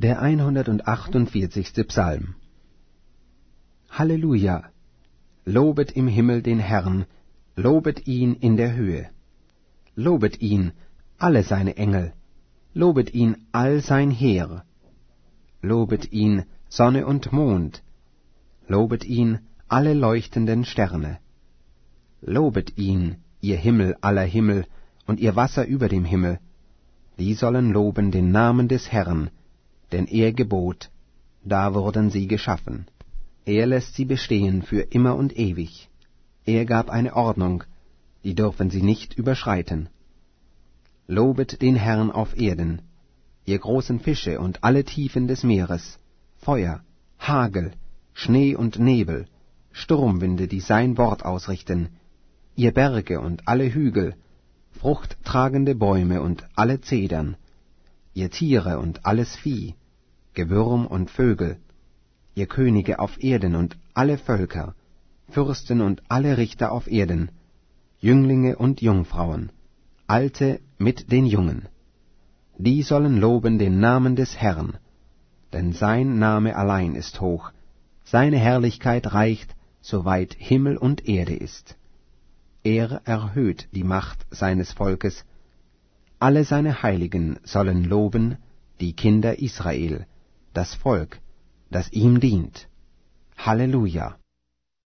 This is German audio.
Der 148. Psalm. Halleluja! Lobet im Himmel den Herrn, lobet ihn in der Höhe. Lobet ihn, alle seine Engel, lobet ihn all sein Heer. Lobet ihn, Sonne und Mond, lobet ihn, alle leuchtenden Sterne. Lobet ihn, ihr Himmel aller Himmel und ihr Wasser über dem Himmel. Die sollen loben den Namen des Herrn, denn er gebot, da wurden sie geschaffen. Er lässt sie bestehen für immer und ewig. Er gab eine Ordnung, die dürfen sie nicht überschreiten. Lobet den Herrn auf Erden, ihr großen Fische und alle Tiefen des Meeres, Feuer, Hagel, Schnee und Nebel, Sturmwinde, die sein Wort ausrichten, ihr Berge und alle Hügel, fruchttragende Bäume und alle Zedern, ihr Tiere und alles Vieh, Gewürm und Vögel, ihr Könige auf Erden und alle Völker, Fürsten und alle Richter auf Erden, Jünglinge und Jungfrauen, Alte mit den Jungen. Die sollen loben den Namen des Herrn, denn sein Name allein ist hoch, seine Herrlichkeit reicht, soweit Himmel und Erde ist. Er erhöht die Macht seines Volkes, alle seine Heiligen sollen loben, die Kinder Israel, das Volk, das ihm dient. Halleluja!